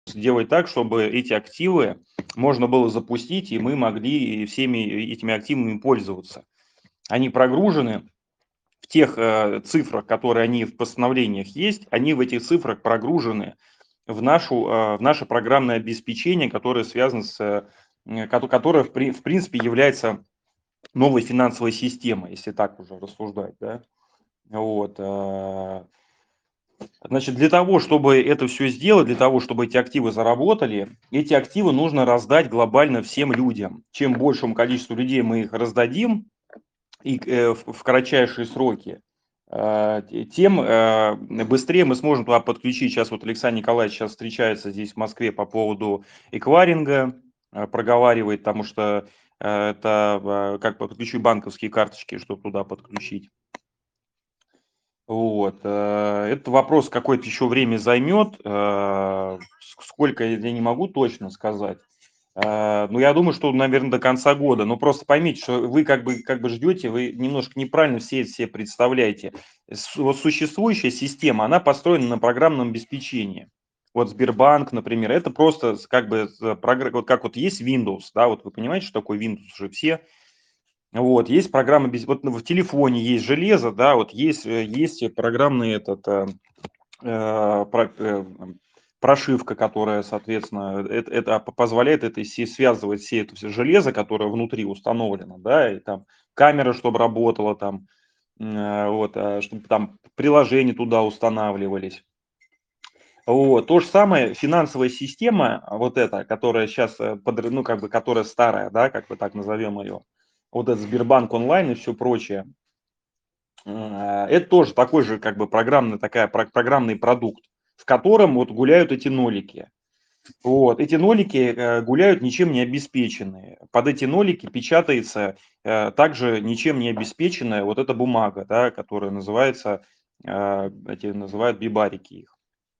сделать так, чтобы эти активы можно было запустить, и мы могли всеми этими активами пользоваться. Они прогружены в тех цифрах, которые они в постановлениях есть, они в этих цифрах прогружены в наше программное обеспечение, которое связано которое в принципе является новой финансовой системой, если так уже рассуждать, да. Вот. Значит, для того, чтобы это все сделать, для того, чтобы эти активы заработали, эти активы нужно раздать глобально всем людям. Чем большему количеству людей мы их раздадим и в кратчайшие сроки, тем быстрее мы сможем туда подключить. Сейчас вот Александр Николаевич сейчас встречается здесь в Москве по поводу эквайринга, проговаривает, потому что это как подключить банковские карточки, чтобы туда подключить. Вот. Этот вопрос какое-то еще время займет. Сколько, я не могу точно сказать. Но я думаю, что, наверное, до конца года. Но просто поймите, что вы как бы ждете, вы немножко неправильно все это себе представляете. Вот существующая система, она построена на программном обеспечении. Вот Сбербанк, например, это просто как бы вот как вот есть Windows, да, вот вы понимаете, что такое Windows уже все. Вот, есть программа, вот в телефоне есть железо, да, вот есть программный прошивка, которая, соответственно, это позволяет связывать все это все железо, которое внутри установлено, да, и там камера, чтобы работала, там, вот, чтобы там приложения туда устанавливались. Вот. То же самое финансовая система, вот эта, которая сейчас, ну, как бы, которая старая, да, как бы так назовем ее, вот этот Сбербанк онлайн и все прочее, это тоже такой же, как бы, программный продукт, в котором вот гуляют эти нолики. Вот. Эти нолики гуляют ничем не обеспеченные. Под эти нолики печатается также ничем не обеспеченная вот эта бумага, да, которая называется, эти называют бибарики их.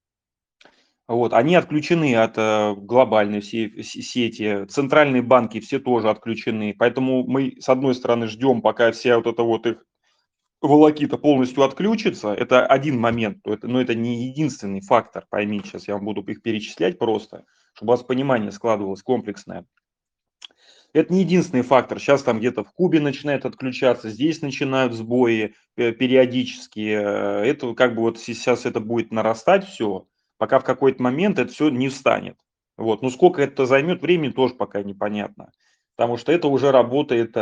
Вот, они отключены от глобальной всей сети, центральные банки все тоже отключены, поэтому мы, с одной стороны, ждем, пока вся вот эта вот их волокита полностью отключится, это один момент, но это не единственный фактор, поймите, сейчас я вам буду их перечислять просто, чтобы у вас понимание складывалось комплексное. Это не единственный фактор. Сейчас там где-то в Кубе начинает отключаться, здесь начинают сбои периодически. Это как бы вот сейчас это будет нарастать все, пока в какой-то момент это все не встанет. Вот. Ну сколько это займет времени, тоже пока непонятно. Потому что это уже работает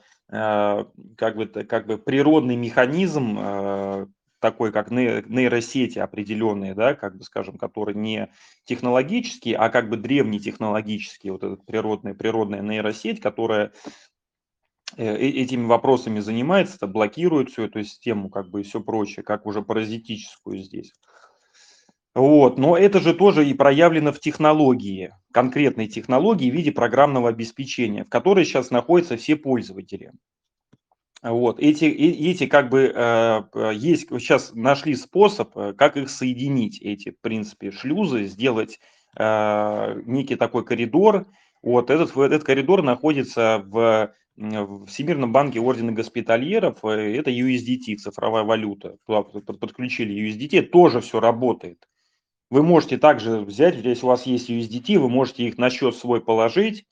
как бы природный механизм, такой как нейросети определенные, да, как бы скажем, которые не технологический, а как бы древний технологический, вот эта природная нейросеть, которая этими вопросами занимается, это блокирует всю эту систему, как бы и все прочее, как уже паразитическую здесь. Вот, но это же тоже и проявлено в технологии, конкретной технологии в виде программного обеспечения, в которой сейчас находятся все пользователи. Вот, эти как бы есть, сейчас нашли способ, как их соединить, эти, в принципе, шлюзы, сделать некий такой коридор. Вот этот коридор находится в Всемирном банке Ордена Госпитальеров, это USDT, цифровая валюта. Туда подключили USDT, тоже все работает. Вы можете также взять, если у вас есть USDT, вы можете их на счет свой положить,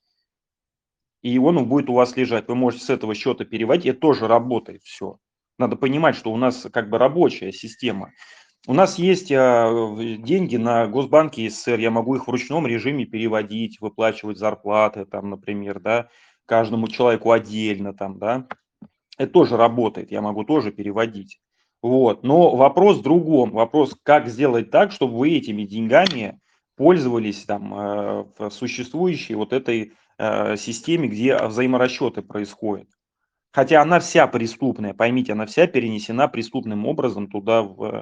и он будет у вас лежать. Вы можете с этого счета переводить, это тоже работает все. Надо понимать, что у нас как бы рабочая система. У нас есть деньги на Госбанке СССР, я могу их в ручном режиме переводить, выплачивать зарплаты, там, например, да, каждому человеку отдельно, там, да. Это тоже работает, я могу тоже переводить. Вот. Но вопрос в другом. Вопрос, как сделать так, чтобы вы этими деньгами пользовались там, в существующей вот этой системе, где взаиморасчеты происходят. Хотя она вся преступная, поймите, она вся перенесена преступным образом туда,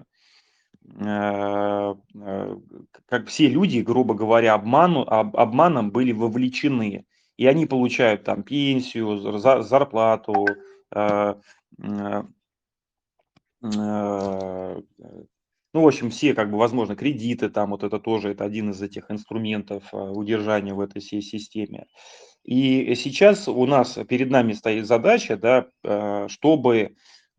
как все люди, грубо говоря, обманом были вовлечены. И они получают там пенсию, зарплату, э, э, э, ну, в общем, все, как бы, возможно, кредиты, там, вот это тоже, это один из этих инструментов удержания в этой всей системе. И сейчас у нас перед нами стоит задача, да, чтобы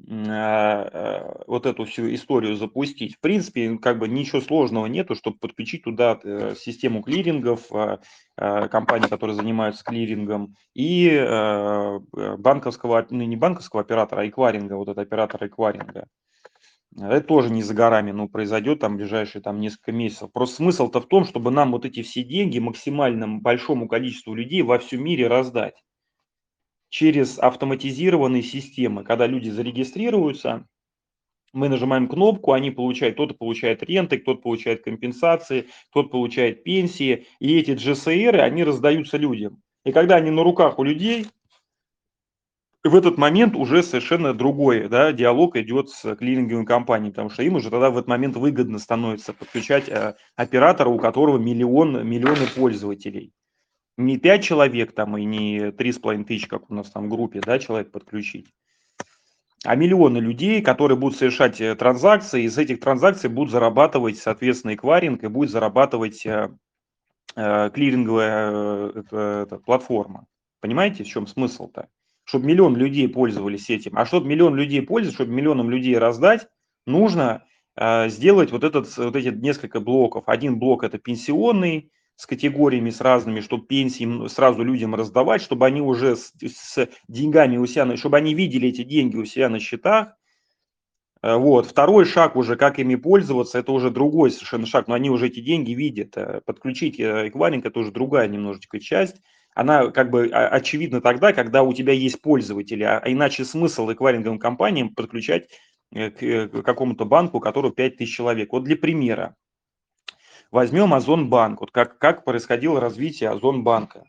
вот эту всю историю запустить. В принципе, как бы ничего сложного нету, чтобы подключить туда систему клирингов, компаний, которые занимаются клирингом, и банковского, ну не банковского оператора, а эквайринга, вот это оператора эквайринга. Это тоже не за горами, ну, произойдет там в ближайшие там несколько месяцев. Просто смысл-то в том, чтобы нам вот эти все деньги максимально большому количеству людей во всем мире раздать через автоматизированные системы. Когда люди зарегистрируются, мы нажимаем кнопку, они получают, кто-то получает ренты, кто-то получает компенсации, кто-то получает пенсии, и эти GSR, они раздаются людям. И когда они на руках у людей, в этот момент уже совершенно другой, да, диалог идет с клиринговой компанией, потому что им уже тогда в этот момент выгодно становится подключать оператора, у которого миллионы пользователей. Не 5 человек там и не 3,5 тысячи, как у нас там в группе, да, человек подключить, а миллионы людей, которые будут совершать транзакции, из этих транзакций будут зарабатывать, соответственно, эквайринг и будет зарабатывать клиринговая эта платформа. Понимаете, в чем смысл-то? Чтобы миллион людей пользовались этим. А чтобы миллион людей пользовались, чтобы миллионам людей раздать, нужно сделать вот эти несколько блоков. Один блок это пенсионный, с категориями с разными, чтобы пенсии сразу людям раздавать, чтобы они уже с деньгами у себя, чтобы они видели эти деньги у себя на счетах. Вот. Второй шаг уже, как ими пользоваться, это уже другой совершенно шаг, но они уже эти деньги видят. Подключить эквайринг это уже другая немножечко часть. Она как бы очевидна тогда, когда у тебя есть пользователи, а иначе смысл эквайринговым компаниям подключать к какому-то банку, у которого 5000 человек. Вот для примера. Возьмем Озон-банк. Вот как происходило развитие Озон-банка.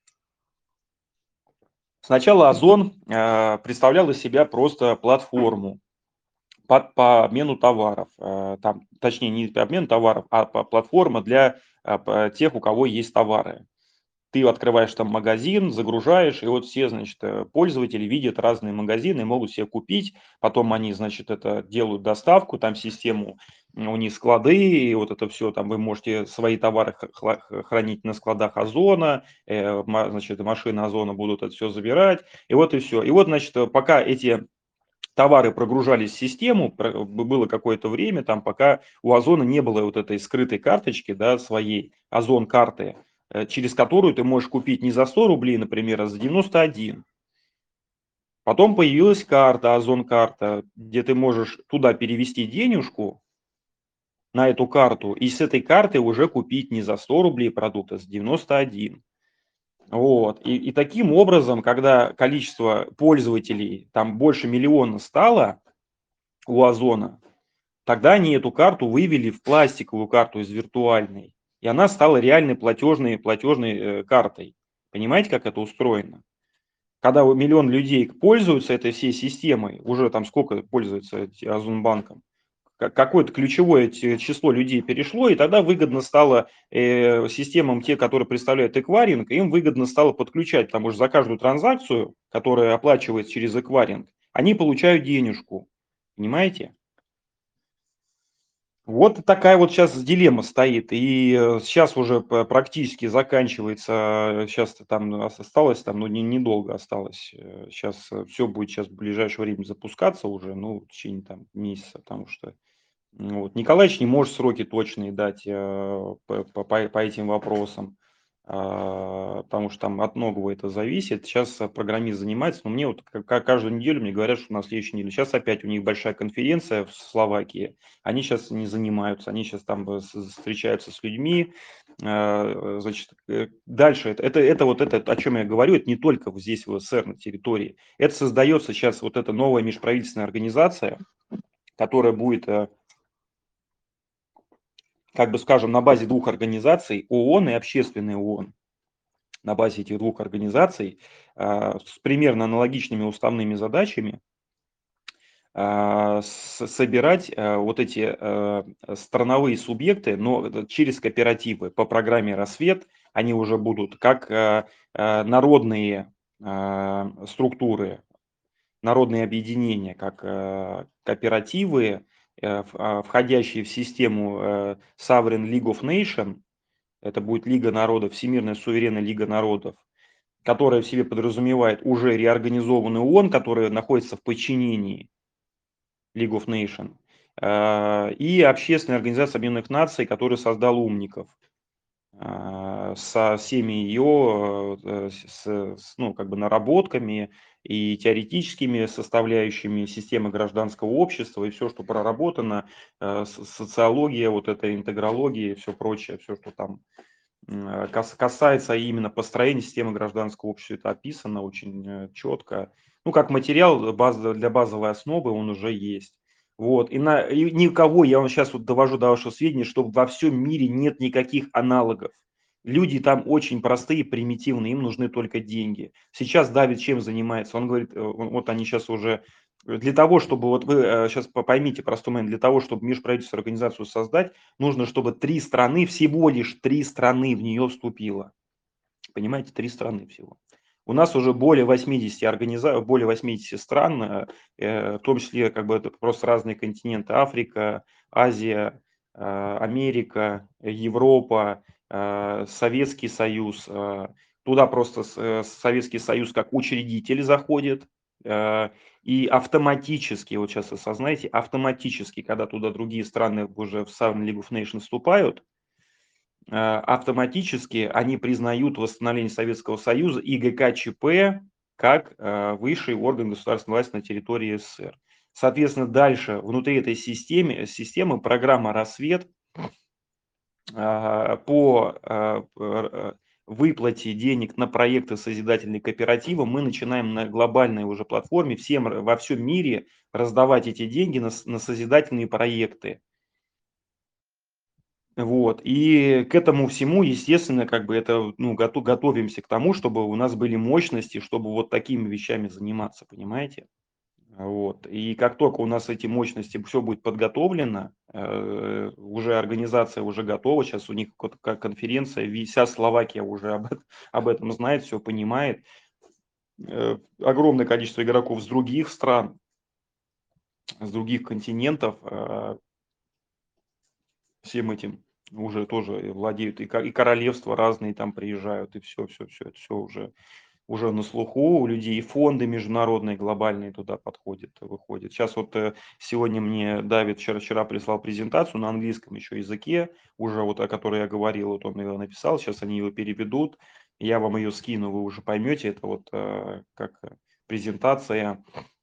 Сначала Озон представлял из себя просто платформу по обмену товаров. Там, точнее, не по обмену товаров, а платформа для тех, у кого есть товары. Ты открываешь там магазин, загружаешь, и вот все, значит, пользователи видят разные магазины, могут себе купить, потом они, значит, это делают доставку, там систему, у них склады, и вот это все, там вы можете свои товары хранить на складах Озона, значит, машины Озона будут это все забирать, и вот и все. И вот, значит, пока эти товары прогружались в систему, было какое-то время, там, пока у Озона не было вот этой скрытой карточки, да, своей Озон-карты, через которую ты можешь купить не за 100 рублей, например, а за 91. Потом появилась карта, Озон-карта, где ты можешь туда перевести денежку на эту карту, и с этой карты уже купить не за 100 рублей продукт, а за 91. Вот. И таким образом, когда количество пользователей там больше миллиона стало у Озона, тогда они эту карту вывели в пластиковую карту из виртуальной. И она стала реальной платежной картой. Понимаете, как это устроено? Когда миллион людей пользуются этой всей системой, уже там сколько пользуются Озонбанком, какое-то ключевое число людей перешло, и тогда выгодно стало системам, те, которые представляют эквайринг, им выгодно стало подключать, потому что за каждую транзакцию, которая оплачивается через эквайринг, они получают денежку. Понимаете? Вот такая вот сейчас дилемма стоит. И сейчас уже практически заканчивается, сейчас там осталось, там, ну, недолго осталось. Сейчас все будет сейчас в ближайшее время запускаться уже, ну, в течение там месяца, потому что вот. Николаевич не может сроки точные дать по этим вопросам, потому что там от многого это зависит. Сейчас программист занимается, но мне вот каждую неделю мне говорят, что на следующей неделе. Сейчас опять у них большая конференция в Словакии, они сейчас не занимаются, они сейчас там встречаются с людьми. Значит, дальше, это вот это, о чем я говорю, это не только вот здесь в СССР на территории. Это создается сейчас вот эта новая межправительственная организация, которая будет как бы скажем, на базе двух организаций, ООН и Общественный ООН, на базе этих двух организаций с примерно аналогичными уставными задачами собирать вот эти страновые субъекты, но через кооперативы по программе «Рассвет». Они уже будут как народные структуры, народные объединения, как кооперативы, входящие в систему Sovereign League of Nations. Это будет Лига народов, Всемирная суверенная Лига народов, которая в себе подразумевает уже реорганизованный ООН, который находится в подчинении. League of Nations, и Общественная организация Объединенных Наций, которая создала умников со всеми ее ну, как бы наработками и теоретическими составляющими системы гражданского общества и все, что проработано, социология, вот эта интегрология и все прочее, все, что там касается именно построения системы гражданского общества, это описано очень четко. Ну, как материал для базовой основы он уже есть. Вот. И никого, я вам сейчас вот довожу до вашего сведения, что во всем мире нет никаких аналогов. Люди там очень простые, примитивные, им нужны только деньги. Сейчас Давид чем занимается? Он говорит, вот они сейчас уже для того, чтобы, вот вы сейчас поймите простой момент, для того, чтобы межправительственную организацию создать, нужно, чтобы 3 страны, всего лишь 3 страны в нее вступило. Понимаете, 3 страны всего. У нас уже более 80 более 80 стран, в том числе как бы это просто разные континенты: Африка, Азия, Америка, Европа, Советский Союз. Туда просто Советский Союз как учредитель заходит, и автоматически, вот сейчас осознайте, автоматически, когда туда другие страны уже в сам League of Nations вступают, автоматически они признают восстановление Советского Союза и ГКЧП как высший орган государственной власти на территории СССР. Соответственно, дальше внутри этой системы программа «Рассвет» по выплате денег на проекты созидательные кооператива мы начинаем на глобальной уже платформе во всем мире раздавать эти деньги на созидательные проекты. Вот. И к этому всему, естественно, как бы это, ну, готовимся к тому, чтобы у нас были мощности, чтобы вот такими вещами заниматься, понимаете? Вот. И как только у нас эти мощности, все будет подготовлено, уже организация уже готова, сейчас у них как конференция, вся Словакия уже об этом знает, все понимает. Огромное количество игроков с других стран, с других континентов, всем этим уже тоже владеют, и королевства разные там приезжают, и все это все уже на слуху у людей, и фонды международные, глобальные туда подходят, выходят. Сейчас вот сегодня мне Давид вчера прислал презентацию на английском еще языке, уже вот о которой я говорил, вот он ее написал, сейчас они ее переведут, я вам ее скину, вы уже поймете, это вот как презентация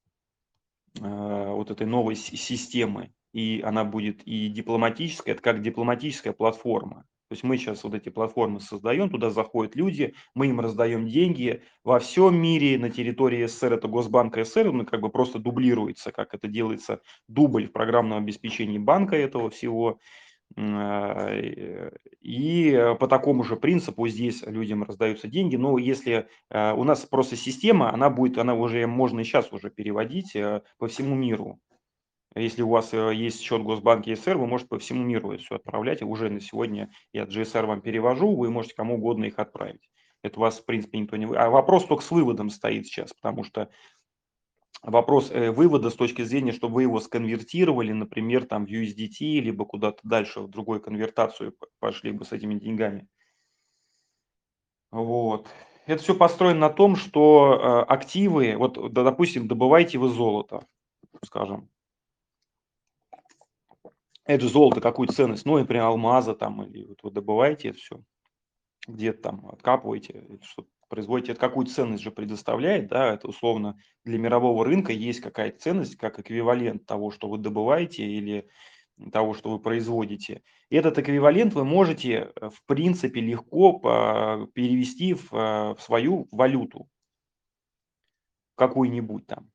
вот этой новой системы, и она будет и дипломатическая, это как дипломатическая платформа. То есть мы сейчас вот эти платформы создаем, туда заходят люди, мы им раздаем деньги во всем мире, на территории СССР, это Госбанк СССР, ну, как бы просто дублируется, как это делается, дубль в программном обеспечении банка этого всего. И по такому же принципу здесь людям раздаются деньги. Но если у нас просто система, она уже, можно и сейчас уже переводить по всему миру. Если у вас есть счет в Госбанке СССР, вы можете по всему миру это все отправлять. И уже на сегодня я GSR вам перевожу, вы можете кому угодно их отправить. Это вас, в принципе, никто не... А вопрос только с выводом стоит сейчас, потому что вопрос вывода с точки зрения, чтобы вы его сконвертировали, например, там в USDT, либо куда-то дальше в другую конвертацию пошли бы с этими деньгами. Вот. Это все построено на том, что активы, вот, допустим, добываете вы золото, скажем, это же золото какую ценность, ну, например, алмаза там, или вот вы добываете это все, где-то там откапываете, что производите, это какую ценность же предоставляет, да, это условно для мирового рынка есть какая-то ценность, как эквивалент того, что вы добываете или того, что вы производите. И этот эквивалент вы можете, в принципе, легко перевести в свою валюту какую-нибудь там.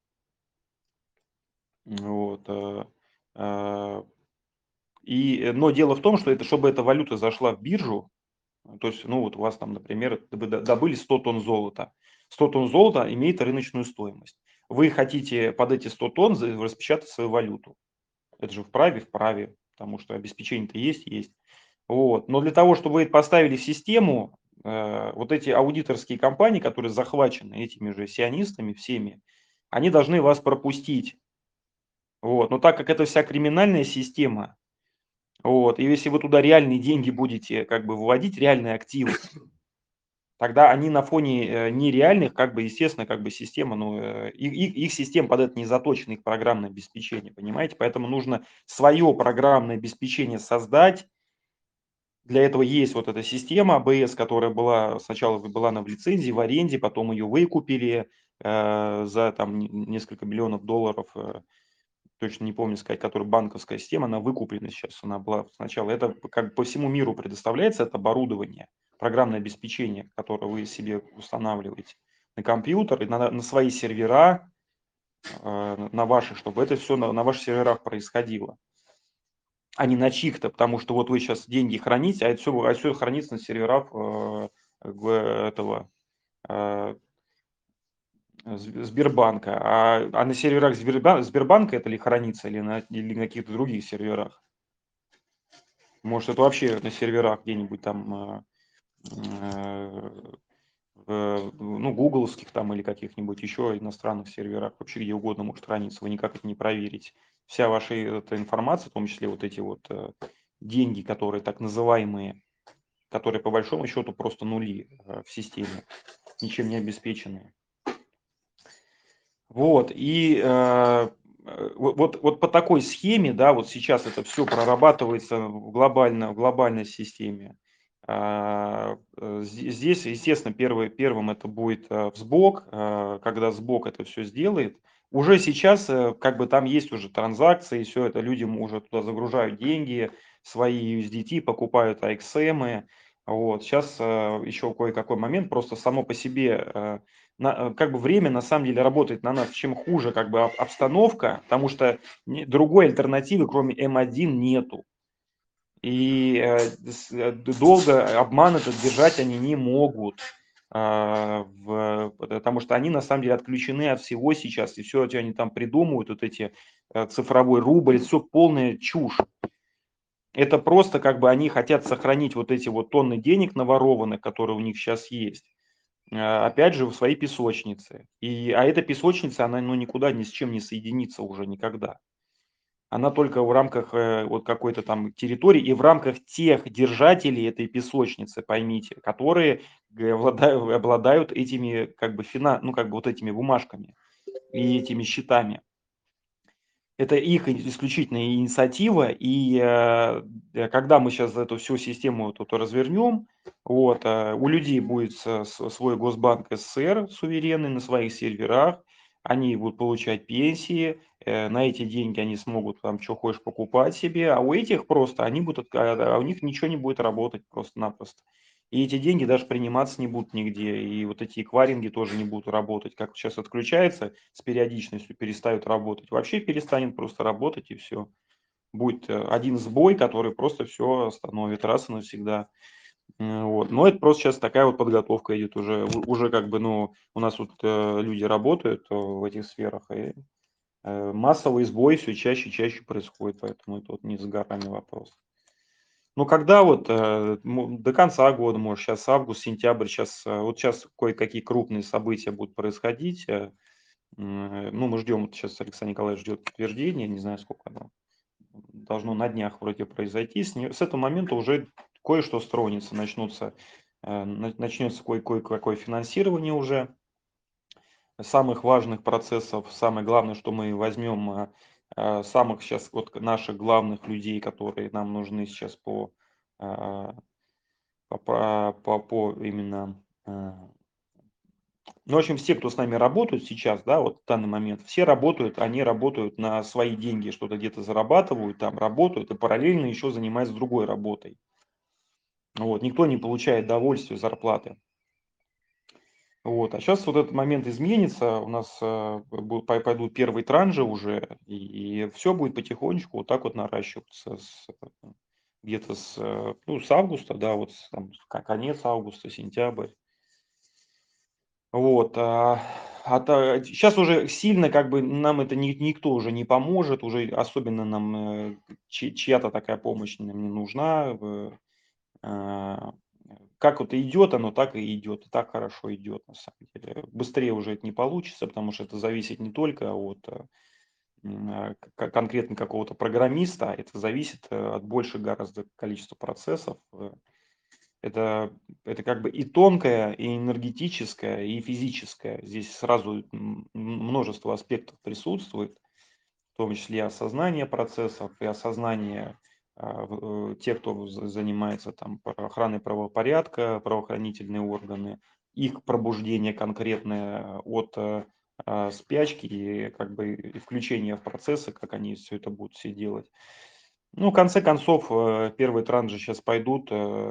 Вот. э, но дело в том, что это, чтобы эта валюта зашла в биржу, то есть, ну вот у вас там, например, вы добыли 100 тонн золота. 100 тонн золота имеет рыночную стоимость. Вы хотите под эти 100 тонн распечатать свою валюту. Это же вправе, потому что обеспечение-то есть. Вот. Но для того, чтобы вы это поставили в систему, вот эти аудиторские компании, которые захвачены этими же сионистами всеми, они должны вас пропустить. Вот. Но так как это вся криминальная система, вот, и если вы туда реальные деньги будете как бы выводить, реальные активы, тогда они на фоне нереальных, как бы, естественно, как бы система, ну, их система под это не заточена, их программное обеспечение, понимаете? Поэтому нужно свое программное обеспечение создать. Для этого есть вот эта система ABS, которая была сначала была она в лицензии, в аренде, потом ее выкупили за там несколько миллионов долларов. Точно не помню сказать, которая банковская система, она выкуплена сейчас, она была сначала. Это как бы по всему миру предоставляется, это оборудование, программное обеспечение, которое вы себе устанавливаете на компьютер и на свои сервера, на ваши, чтобы это все на ваших серверах происходило, а не на чьих-то, потому что вот вы сейчас деньги храните, а все хранится на серверах этого э, Сбербанка. А на серверах Сбербанка это ли хранится или на каких-то других серверах? Может, это вообще на серверах где-нибудь там, э, ну, гугловских там или каких-нибудь еще иностранных серверах, вообще где угодно может храниться, вы никак это не проверите. Вся ваша эта информация, в том числе вот эти вот деньги, которые так называемые, которые по большому счету просто нули в системе, ничем не обеспеченные. Вот, и вот по такой схеме, да, вот сейчас это все прорабатывается в глобальной системе. Здесь, естественно, первым это будет Сбок, когда Сбок это все сделает. Уже сейчас как бы там есть уже транзакции, все это люди уже туда загружают деньги, свои USDT, покупают AXM. Вот. Сейчас еще кое-какой момент, просто само по себе как бы время на самом деле работает на нас. Чем хуже как бы обстановка, потому что другой альтернативы, кроме М1, нету. И долго обман этот держать они не могут, потому что они на самом деле отключены от всего сейчас, и все, что они там придумывают, вот эти цифровой рубль, это все полная чушь. Это просто как бы они хотят сохранить вот эти вот тонны денег наворованных, которые у них сейчас есть, опять же, в своей песочнице. А эта песочница, она ну, никуда ни с чем не соединится уже никогда. Она только в рамках вот какой-то там территории и в рамках тех держателей этой песочницы, поймите, которые обладают этими как бы ну как бы вот этими бумажками и этими счетами. Это их исключительная инициатива, и когда мы сейчас эту всю систему вот эту развернем, вот, у людей будет свой Госбанк СССР суверенный на своих серверах, они будут получать пенсии, на эти деньги они смогут там что хочешь покупать себе, а у этих просто они будут, у них ничего не будет работать просто-напросто. И эти деньги даже приниматься не будут нигде. И вот эти эквайринги тоже не будут работать. Как сейчас отключается с периодичностью, перестают работать. Вообще перестанет просто работать и все. Будет один сбой, который просто все остановит раз и навсегда. Вот. Но это просто сейчас такая вот подготовка идет уже. Уже как бы, ну, у нас вот люди работают в этих сферах, и массовый сбой все чаще и чаще происходит. Поэтому это вот не за горами вопрос. Ну, когда вот до конца года, может, сейчас август, сентябрь, сейчас, вот сейчас кое-какие крупные события будут происходить. Ну, мы ждем, вот сейчас Александр Николаевич ждет подтверждения, не знаю, сколько оно должно на днях вроде произойти. С этого момента уже кое-что стронется, начнется кое-какое финансирование уже самых важных процессов. Самое главное, что мы возьмем самых сейчас вот наших главных людей, которые нам нужны сейчас а, по именно, ну, в общем, все, кто с нами работают сейчас, да, вот в данный момент, все работают, они работают на свои деньги, что-то где-то зарабатывают, там работают и параллельно еще занимаются другой работой. Вот, никто не получает довольствия, зарплаты. Вот, а сейчас вот этот момент изменится, у нас пойдут первые транжи уже, и все будет потихонечку вот так вот наращиваться где-то ну, с августа, да, вот там, конец августа, сентябрь. Вот, сейчас уже сильно как бы нам это никто уже не поможет, уже особенно нам чья-то такая помощь нам не нужна. А, как вот идет оно, так и идет, и так хорошо идет на самом деле. Быстрее уже это не получится, потому что это зависит не только от конкретно какого-то программиста, а это зависит от большего гораздо количества процессов. Это как бы и тонкое, и энергетическое, и физическое. Здесь сразу множество аспектов присутствует, в том числе и осознание процессов, и осознание тех, кто занимается там охраной правопорядка, правоохранительные органы, их пробуждение конкретное от спячки и как бы и включение в процессы, как они все это будут все делать. Ну, в конце концов, первые транши сейчас пойдут,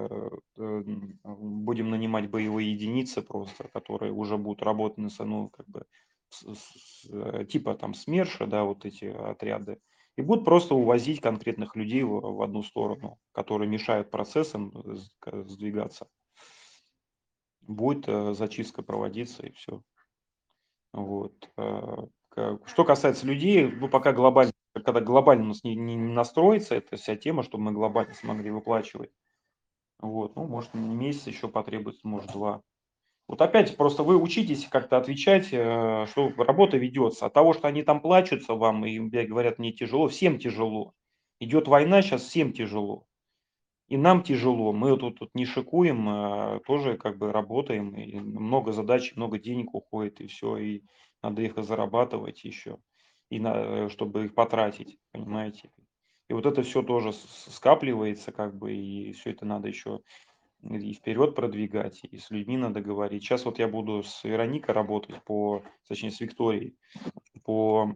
будем нанимать боевые единицы просто, которые уже будут работать ну, как бы, типа там СМЕРШа, да, вот эти отряды, и будут просто увозить конкретных людей в одну сторону, которые мешают процессам сдвигаться. Будет зачистка проводиться и все. Вот. Что касается людей, ну, пока глобально, когда глобально у нас не настроится эта вся тема, чтобы мы глобально смогли выплачивать, вот, ну, может, месяц еще потребуется, может, 2. Вот опять просто вы учитесь как-то отвечать, что работа ведется. От того, что они там плачутся вам и говорят, мне тяжело, всем тяжело. Идет война, сейчас всем тяжело. И нам тяжело, мы тут не шикуем, тоже как бы работаем, и много задач, много денег уходит, и все, и надо их зарабатывать еще, и чтобы их потратить, понимаете. И вот это все тоже скапливается, как бы, и все это надо еще и вперед продвигать, и с людьми надо говорить. Сейчас вот я буду с Вероникой работать точнее, с Викторией, по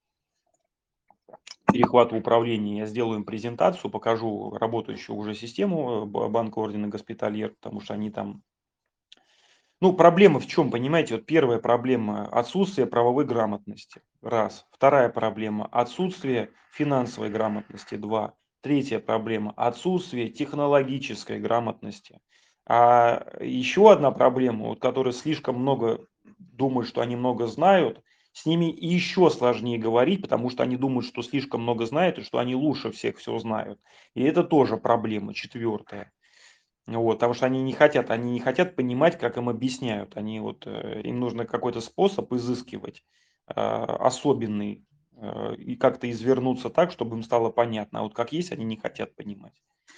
перехвату управления. Я сделаю им презентацию, покажу работающую уже систему банка ордена Госпитальер, потому что они там... Ну, проблема в чем, понимаете? Вот первая проблема — отсутствие правовой грамотности. Раз. Вторая проблема — отсутствие финансовой грамотности. Два. Третья проблема — отсутствие технологической грамотности. А еще одна проблема, вот, которая слишком много думают, что они много знают, с ними еще сложнее говорить, потому что они думают, что слишком много знают и что они лучше всех все знают. И это тоже проблема четвертая. Вот, потому что они не хотят понимать, как им объясняют. Им нужно какой-то способ изыскивать, особенный, и как-то извернуться так, чтобы им стало понятно. А вот как есть, они не хотят понимать.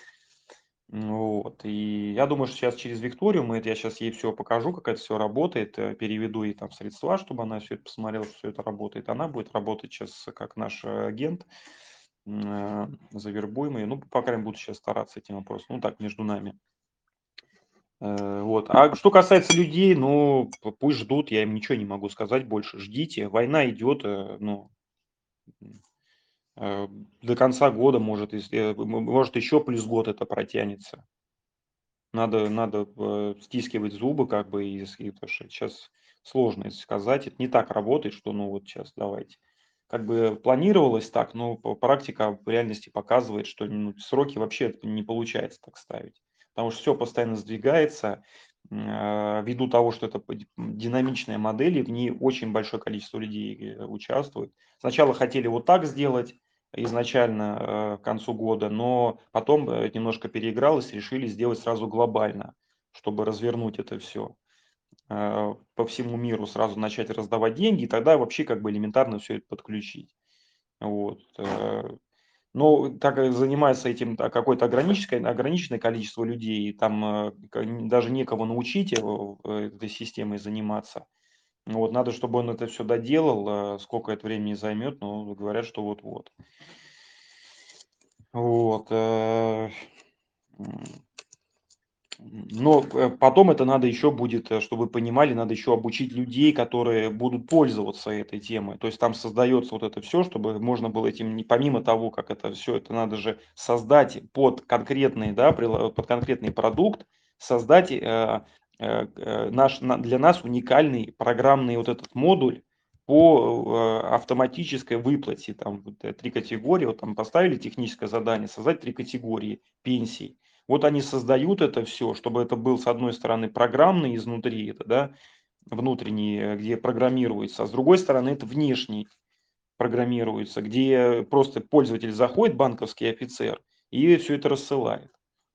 Вот. И я думаю, что сейчас через Викторию я сейчас ей все покажу, как это все работает, переведу ей там средства, чтобы она все это посмотрела, что все это работает. Она будет работать сейчас как наш агент, завербуемый. Ну, по крайней мере, буду сейчас стараться этим вопросом. Ну, так, между нами. Вот. А что касается людей, ну, пусть ждут, я им ничего не могу сказать больше. Ждите, война идет, ну, э, до конца года, может, может еще плюс год это протянется. Надо стискивать зубы, как бы, потому что сейчас сложно сказать. Это не так работает, что, ну, вот сейчас давайте. Как бы планировалось так, но практика в реальности показывает, что ну, сроки вообще не получается так ставить. Потому что все постоянно сдвигается, ввиду того, что это динамичная модель, и в ней очень большое количество людей участвует. Сначала хотели вот так сделать, изначально к концу года, но потом немножко переигралось, решили сделать сразу глобально, чтобы развернуть это все по всему миру, сразу начать раздавать деньги, и тогда вообще как бы элементарно все это подключить. Вот. Но так как занимается этим какое-то ограниченное количество людей, и там даже некого научить его этой системой заниматься. Вот, надо, чтобы он это все доделал, сколько это времени займет, но говорят, что вот-вот. Вот. М, Но потом это надо еще будет, чтобы вы понимали, надо еще обучить людей, которые будут пользоваться этой темой. То есть там создается вот это все, чтобы можно было этим, помимо того, как это все, это надо же создать под конкретный, да, под конкретный продукт, создать для нас уникальный программный вот этот модуль по автоматической выплате. Там вот, 3 категории, вот там поставили техническое задание, создать 3 категории пенсий. Вот они создают это все, чтобы это был, с одной стороны, программный изнутри, это, да, внутренний, где программируется, а с другой стороны, это внешний программируется, где просто пользователь заходит, банковский офицер, и все это рассылает.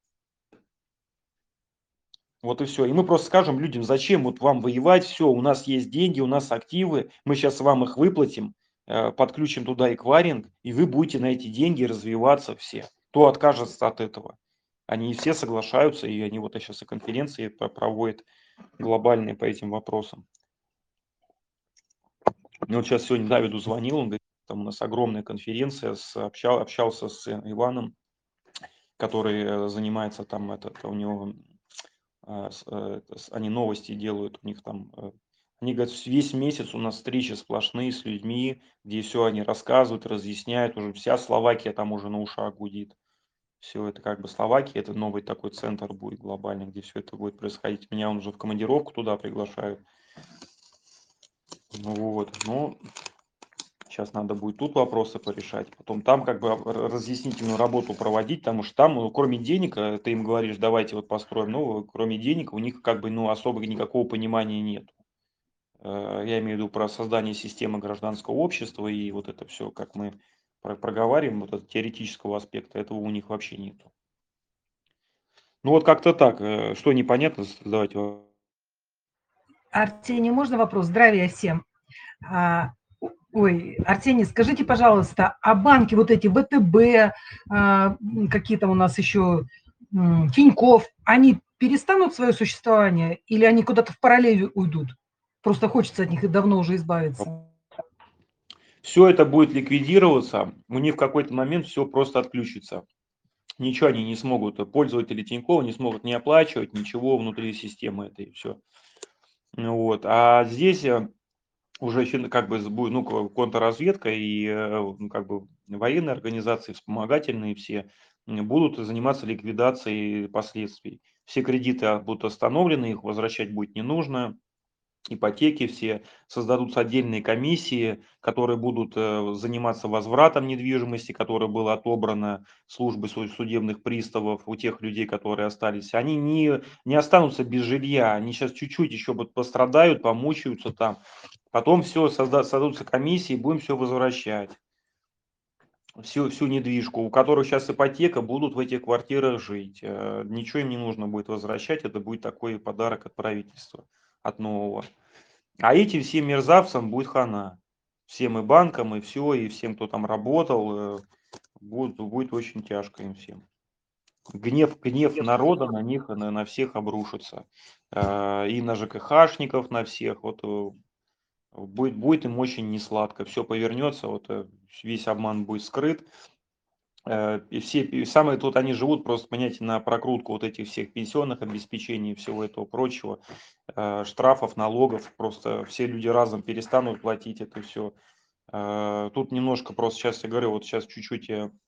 Вот и все. И мы просто скажем людям, зачем вот вам воевать, все, у нас есть деньги, у нас активы, мы сейчас вам их выплатим, подключим туда эквайринг, и вы будете на эти деньги развиваться все. Кто откажется от этого? Они все соглашаются, и они вот сейчас и конференции проводят глобальные по этим вопросам. Ну, вот сейчас сегодня Давиду звонил, он говорит, там у нас огромная конференция, общался с Иваном, который занимается там, у него, они новости делают, у них там, они говорят, весь месяц у нас встречи сплошные с людьми, где все они рассказывают, разъясняют, уже вся Словакия там уже на ушах гудит. Все это как бы Словакия, это новый такой центр будет глобальный, где все это будет происходить. Меня он уже в командировку туда приглашают. Ну вот, ну, сейчас надо будет тут вопросы порешать, потом там как бы разъяснительную работу проводить, потому что там, ну, кроме денег, ты им говоришь, давайте вот построим, ну, кроме денег у них как бы, ну, особо никакого понимания нет. Я имею в виду про создание системы гражданского общества и вот это все, как мы проговариваем, вот этого теоретического аспекта, этого у них вообще нету. Ну вот как-то так. Что непонятно, задавайте вопрос. Арсений, можно вопрос? Здравия всем. Ой, Арсений, скажите, пожалуйста, а банки вот эти, ВТБ, какие-то у нас еще, Тинькофф, они перестанут свое существование или они куда-то в параллель уйдут? Просто хочется от них и давно уже избавиться. Все это будет ликвидироваться, у них в какой-то момент все просто отключится. Ничего они не смогут, пользователи Тинькофф не смогут не оплачивать, ничего внутри системы этой, все. Вот. А здесь уже как бы будет, ну, контрразведка и ну, как бы военные организации, вспомогательные все, будут заниматься ликвидацией последствий. Все кредиты будут остановлены, их возвращать будет не нужно. Ипотеки все, создадутся отдельные комиссии, которые будут заниматься возвратом недвижимости, которая была отобрана службой судебных приставов у тех людей, которые остались. Они не останутся без жилья, они сейчас чуть-чуть еще пострадают, помучаются там. Потом все, создадутся комиссии, будем все возвращать. Всю недвижку, у которых сейчас ипотека, будут в этих квартирах жить. Ничего им не нужно будет возвращать, это будет такой подарок от правительства, от нового. А этим всем мерзавцам будет хана. Всем и банкам, и все, и всем, кто там работал, будет очень тяжко им всем. Гнев народа на них, на всех обрушится. И на ЖКХшников, на всех. Вот будет им очень несладко. Все повернется, вот весь обман будет скрыт. И самые тут они живут просто, понимаете, на прокрутку вот этих всех пенсионных обеспечений и всего этого прочего, штрафов, налогов, просто все люди разом перестанут платить это все. Тут немножко просто сейчас я говорю, вот сейчас чуть-чуть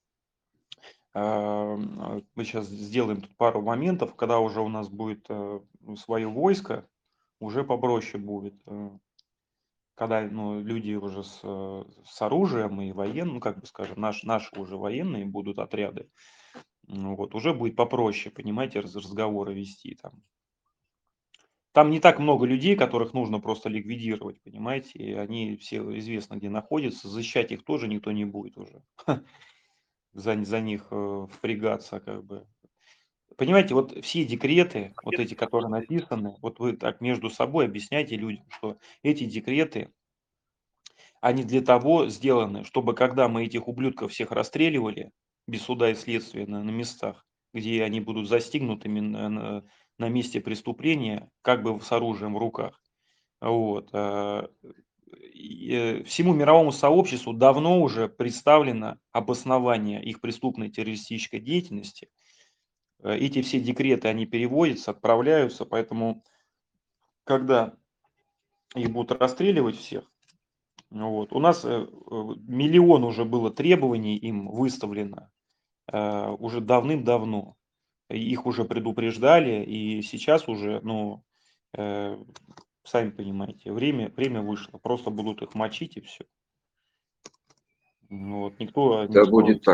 мы сейчас сделаем тут пару моментов, когда уже у нас будет свое войско, уже попроще будет. Когда ну, люди уже с оружием и военным, ну, как бы скажем, наши уже военные будут отряды, ну, вот, уже будет попроще, понимаете, разговоры вести там. Там не так много людей, которых нужно просто ликвидировать, понимаете, и они все известно где находятся, защищать их тоже никто не будет уже, за них впрягаться как бы. Понимаете, вот все декреты, вот эти, которые написаны, вот вы так между собой объясняйте людям, что эти декреты, они для того сделаны, чтобы когда мы этих ублюдков всех расстреливали без суда и следствия на местах, где они будут застигнутыми на месте преступления, как бы с оружием в руках, вот, всему мировому сообществу давно уже представлено обоснование их преступной террористической деятельности. Эти все декреты, они переводятся, отправляются, поэтому когда их будут расстреливать всех, ну вот. У нас миллион уже было требований им выставлено уже давным-давно. Их уже предупреждали, и сейчас уже, ну, э, сами понимаете, время вышло. Просто будут их мочить и все. Вот. Да будет так.